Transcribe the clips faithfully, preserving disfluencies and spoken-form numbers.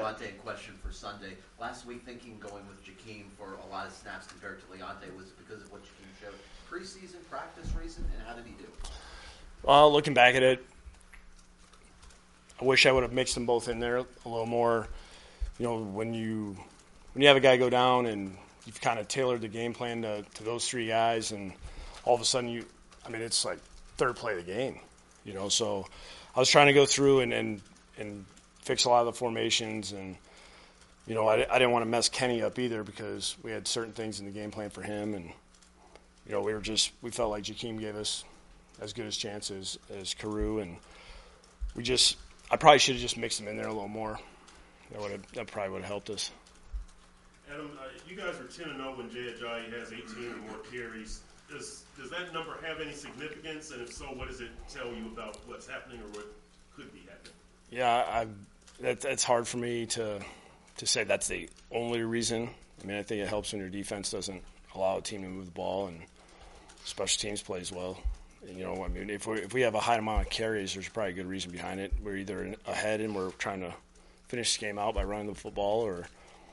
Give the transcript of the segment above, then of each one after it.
Leonte in question for Sunday. Last week, thinking going with Jakeem for a lot of snaps compared to Leonte, was it because of what Jakeem showed? Preseason, practice reason, and how did he do? Well, looking back at it, I wish I would have mixed them both in there a little more. You know, when you when you have a guy go down and you've kind of tailored the game plan to, to those three guys, and all of a sudden you, I mean, it's like third play of the game, you know. So I was trying to go through and and, and fix a lot of the formations, and you know, I, I didn't want to mess Kenny up either because we had certain things in the game plan for him, and you know, we were just we felt like Jakeem gave us as good as chance as as Carew, and we just I probably should have just mixed them in there a little more. That would have that probably would have helped us. Adam, uh, you guys are ten and oh when Jay Ajayi has eighteen or more carries. Does does that number have any significance? And if so, what does it tell you about what's happening or what could be happening? Yeah, I, that, that's hard for me to to say that's the only reason. I mean, I think it helps when your defense doesn't allow a team to move the ball and special teams plays well. And, you know, I mean, if we if we have a high amount of carries, there's probably a good reason behind it. We're either ahead and we're trying to finish the game out by running the football, or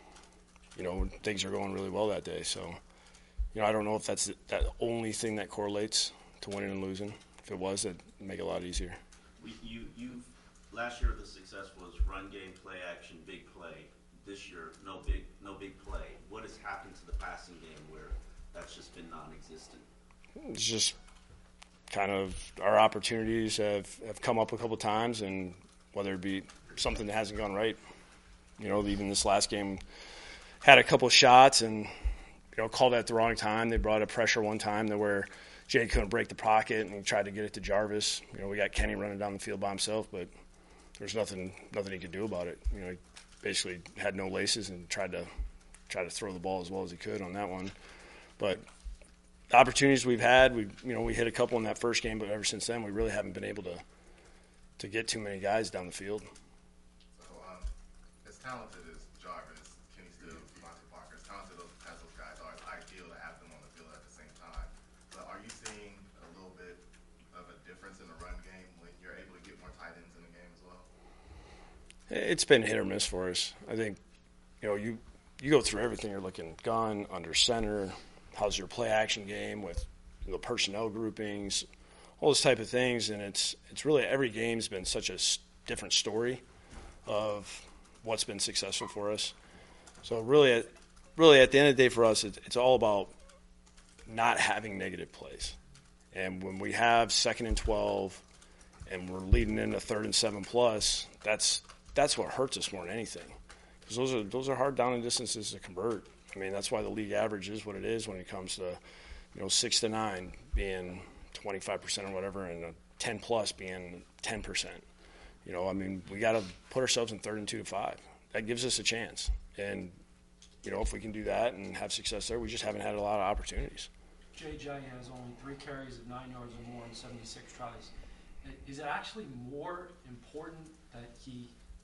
you know, things are going really well that day. So, you know, I don't know if that's that only thing that correlates to winning and losing. If it was, it'd make it a lot easier. We, you, you, last year the success was run game, play action, big play. This year, no big, no big play. What has happened to the passing game where that's just been non-existent? It's just kind of our opportunities have, have come up a couple times, and whether it be something that hasn't gone right, you know, even this last game had a couple shots and, you know, called at the wrong time. They brought a pressure one time to where Jay couldn't break the pocket, and he tried to get it to Jarvis. You know, we got Kenny running down the field by himself, but there's nothing nothing he could do about it. You know, he basically had no laces and tried to try to throw the ball as well as he could on that one. But the opportunities we've had, we you know, we hit a couple in that first game, but ever since then we really haven't been able to to get too many guys down the field. So, um, as talented as Jarvis, Kenny Stills, Devontae Parker, as talented as those guys are, it's ideal to have them on the field at the same time. So are you seeing a little bit of a difference in the run game when you're able to get more tight ends in the game as well? It's been hit or miss for us. I think, you know, you you go through everything. You're looking gun, under center, how's your play action game with the personnel groupings, all those type of things, and it's it's really every game's been such a different story of what's been successful for us. So really, at, really at the end of the day for us, it's, it's all about not having negative plays. And when we have second and twelve, and we're leading into third and seven plus, that's that's what hurts us more than anything, because those are those are hard down and distances to convert. I mean, that's why the league average is what it is when it comes to, you know, six to nine being twenty-five percent or whatever, and a ten plus being ten percent. You know, I mean, we got to put ourselves in third and two to five. That gives us a chance. And, you know, if we can do that and have success there, we just haven't had a lot of opportunities. Jay Ajayi has only three carries of nine yards or more in seventy-six tries. Is it actually more important that he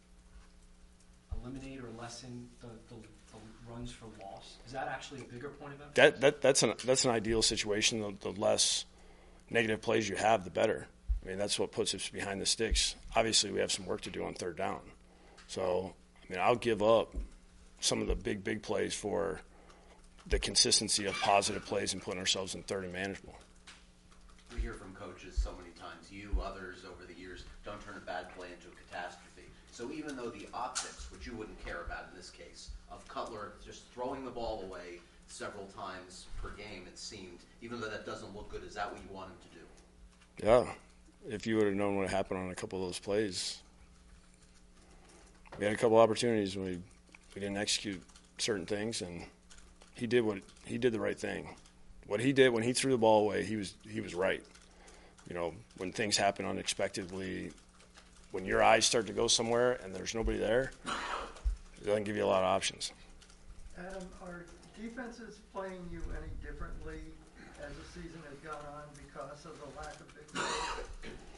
eliminate or lessen the, the, the runs for loss? Is that actually a bigger point of emphasis? That, that that's an that's an ideal situation. The, the less negative plays you have, the better. I mean, that's what puts us behind the sticks. Obviously, we have some work to do on third down. So, I mean, I'll give up some of the big, big plays for the consistency of positive plays and putting ourselves in third and manageable. We hear from coaches so many times, you, others over the years, don't turn a bad play into a catastrophe. So even though the optics, which you wouldn't care about in this case, of Cutler just throwing the ball away several times per game, it seemed, even though that doesn't look good, is that what you want him to do? Yeah. If you would have known what happened on a couple of those plays, we had a couple opportunities and we we didn't execute certain things, and he did what he did the right thing. What he did when he threw the ball away, he was he was right. You know, when things happen unexpectedly, when your eyes start to go somewhere and there's nobody there, it doesn't give you a lot of options. Adam, are defenses playing you any differently as the season has gone on because of the lack of big plays?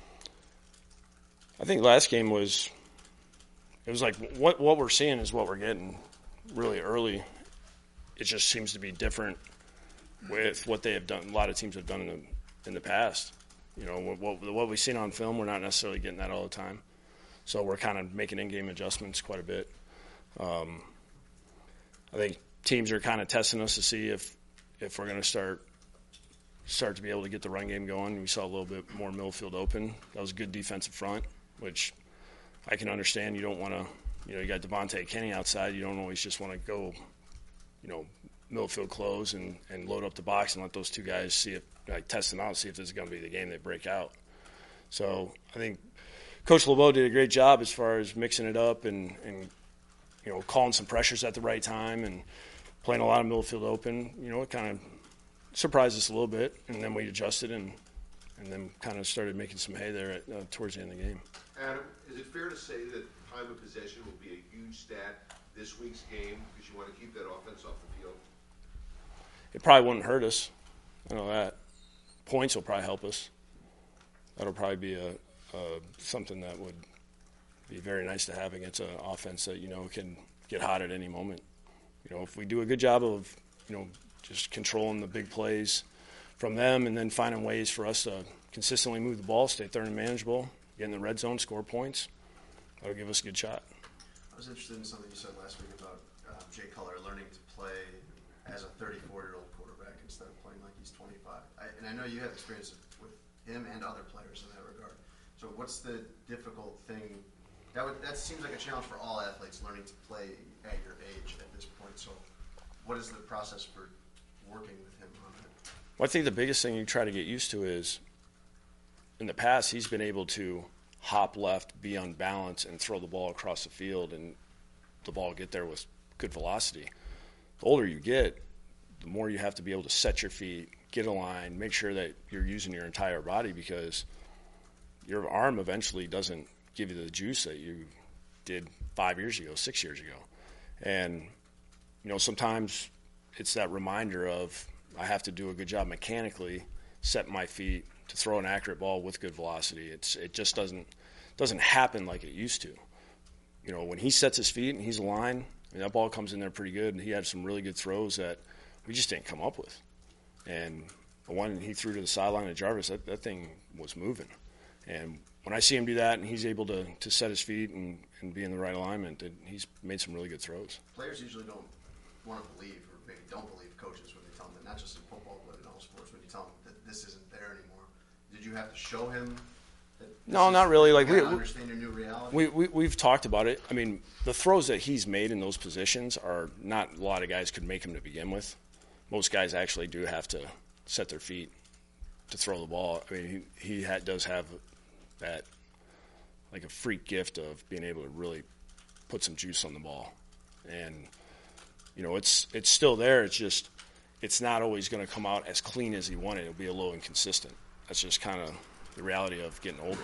I think last game was it was like what what we're seeing is what we're getting really early. It just seems to be different with what they have done. A lot of teams have done in the in the past. You know, what what, what we've seen on film, we're not necessarily getting that all the time. So we're kind of making in-game adjustments quite a bit. Um, I think teams are kind of testing us to see if, if we're going to start start to be able to get the run game going. We saw a little bit more middle field open. That was a good defensive front, which I can understand. You don't want to, you know, you got Devontae Kenny outside. You don't always just want to go, you know, middle field close and, and load up the box and let those two guys see if, like, test them out, see if this is going to be the game they break out. So I think Coach LeBeau did a great job as far as mixing it up and, and you know, calling some pressures at the right time and playing a lot of middle field open. You know, it kind of surprised us a little bit, and then we adjusted and and then kind of started making some hay there at, uh, towards the end of the game. Adam, is it fair to say that time of possession will be a huge stat this week's game because you want to keep that offense off the field? It probably wouldn't hurt us. I know that. Points will probably help us. That'll probably be a, a something that would be very nice to have against an offense that, you know, can get hot at any moment. You know, if we do a good job of, you know, just controlling the big plays from them and then finding ways for us to consistently move the ball, stay third and manageable, get in the red zone, score points, that'll give us a good shot. I was interested in something you said last week about uh, Jay Cutler learning to play as a thirty-four-year-old quarterback instead of playing like he's twenty-five. I, and I know you have experience with him and other players in that regard. So what's the difficult thing? That would, that seems like a challenge for all athletes, learning to play at your age at this point. So what is the process for working with him on it? Well, I think the biggest thing you try to get used to is, in the past, he's been able to hop left, be unbalanced, and throw the ball across the field, and the ball get there with good velocity. The older you get, the more you have to be able to set your feet, get a line, make sure that you're using your entire body, because your arm eventually doesn't give you the juice that you did five years ago, six years ago. And, you know, sometimes it's that reminder of I have to do a good job mechanically, set my feet to throw an accurate ball with good velocity. It's it just doesn't doesn't happen like it used to. You know, when he sets his feet and he's aligned, I mean, that ball comes in there pretty good, and he had some really good throws that we just didn't come up with. And the one he threw to the sideline of Jarvis, that, that thing was moving. And when I see him do that and he's able to, to set his feet and, and be in the right alignment, that he's made some really good throws. Players usually don't want to believe, or maybe don't believe coaches when they tell them that, not just in football, but in all sports, when you tell them that this isn't there anymore. Did you have to show him that this No, is, not really. Like you we, gotta understand your new reality? we, we, we've talked about it. I mean, the throws that he's made in those positions are not a lot of guys could make them to begin with. Most guys actually do have to set their feet to throw the ball. I mean, he, he ha- does have that, like a freak gift of being able to really put some juice on the ball. And, you know, it's it's still there. It's just it's not always going to come out as clean as he wanted. It'll be a little inconsistent. That's just kind of the reality of getting older.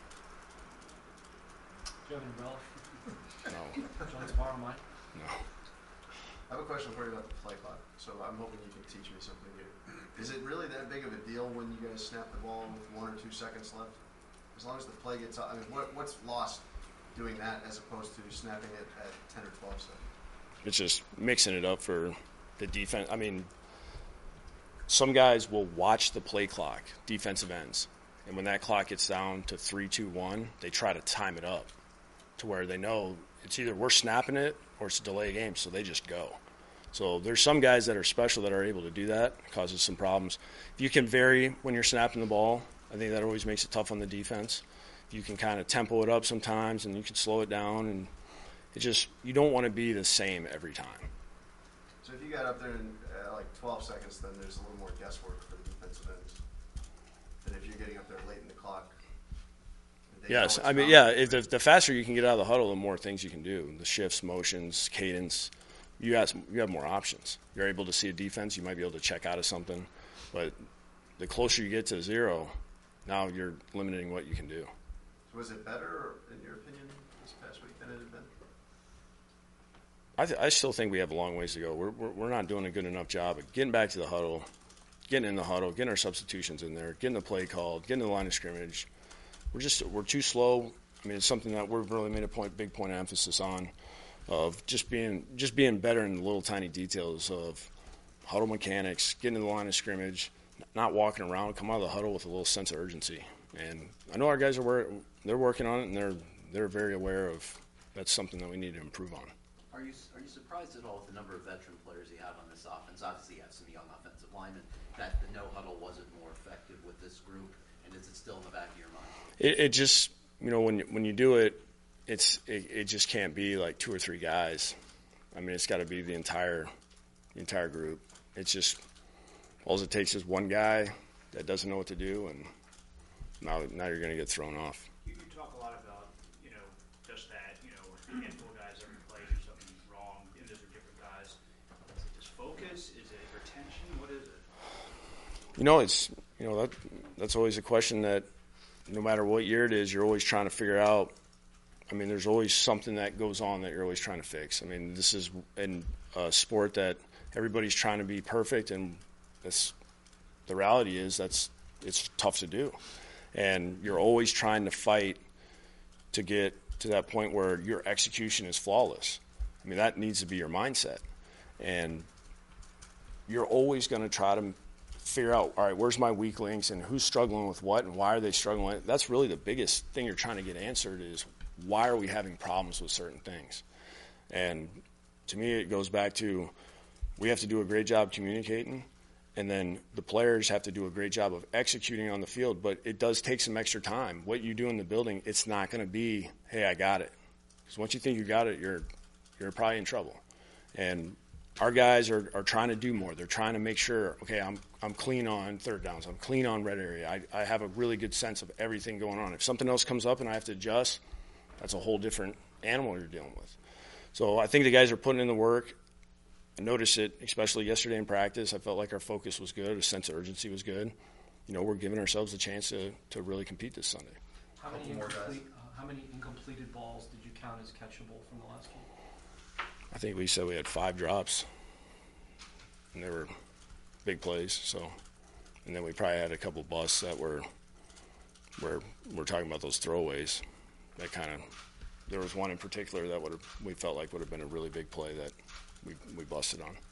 Do you have any relish? No, John, to borrow mine? no. I have a question for you about the play clock, so I'm hoping you can teach me something here. Is it really that big of a deal when you guys snap the ball with one or two seconds left? As long as the play gets out, I mean, what, what's lost doing that as opposed to snapping it at ten or twelve seconds? It's just mixing it up for the defense. I mean, some guys will watch the play clock, defensive ends, and when that clock gets down to three, two, one, they try to time it up to where they know it's either we're snapping it or it's a delay game, so they just go. So there's some guys that are special that are able to do that. It causes some problems. If you can vary when you're snapping the ball, I think that always makes it tough on the defense. You can kind of tempo it up sometimes, and you can slow it down, and it just you don't want to be the same every time. So if you got up there in uh, like twelve seconds, then there's a little more guesswork for the defensive ends than if you're getting up there late in the clock. They Yes, know it's I mean, coming. yeah, if the, the faster you can get out of the huddle, the more things you can do. The shifts, motions, cadence, you have, some, you have more options. You're able to see a defense, you might be able to check out of something, but the closer you get to zero, now you're limiting what you can do. So was it better, in your opinion, this past week than it had been? I, th- I still think we have a long ways to go. We're, we're we're not doing a good enough job of getting back to the huddle, getting in the huddle, getting our substitutions in there, getting the play called, getting to the line of scrimmage. We're just we're too slow. I mean, it's something that we've really made a point, big point of emphasis on, of just being just being better in the little tiny details of huddle mechanics, getting to the line of scrimmage, not walking around, come out of the huddle with a little sense of urgency. And I know our guys are wor- they're working on it, and they're they're very aware of that's something that we need to improve on. Are you, are you surprised at all with the number of veteran players you have on this offense? Obviously, you have some young offensive linemen, that the no huddle wasn't more effective with this group, and is it still in the back of your mind? It, it just, you know, when when you do it, it's it, it just can't be like two or three guys. I mean, it's got to be the entire the entire group. It's just all it takes is one guy that doesn't know what to do, and now now you're going to get thrown off. You, you talk a lot about, you know, just that, you know, a handful of guys every play do something wrong, and those are different guys. Is it just focus? Is it retention? What is it? You know, it's you know that that's always a question that no matter what year it is, you're always trying to figure out. I mean, there's always something that goes on that you're always trying to fix. I mean, this is in a sport that everybody's trying to be perfect, and that's the reality is that's it's tough to do. And you're always trying to fight to get to that point where your execution is flawless. I mean, that needs to be your mindset. And you're always going to try to figure out, all right, where's my weak links and who's struggling with what and why are they struggling? That's really the biggest thing you're trying to get answered is why are we having problems with certain things? And to me, it goes back to we have to do a great job communicating, and then the players have to do a great job of executing on the field, but it does take some extra time. What you do in the building, it's not going to be, hey, I got it. Because once you think you got it, you're you're probably in trouble. And our guys are, are trying to do more. They're trying to make sure, okay, I'm I'm clean on third downs. I'm clean on red area. I, I have a really good sense of everything going on. If something else comes up and I have to adjust, that's a whole different animal you're dealing with. So I think the guys are putting in the work. I noticed it, especially yesterday in practice. I felt like our focus was good. A sense of urgency was good. You know, we're giving ourselves a chance to, to really compete this Sunday. How many, Couple more guys. incomplete, uh, how many incompleted balls did you count as catchable from the last game? I think we said we had five drops, and they were big plays. So, and then we probably had a couple busts that were where we're talking about those throwaways. That kind of there was one in particular that would have we felt like would have been a really big play that we we busted on.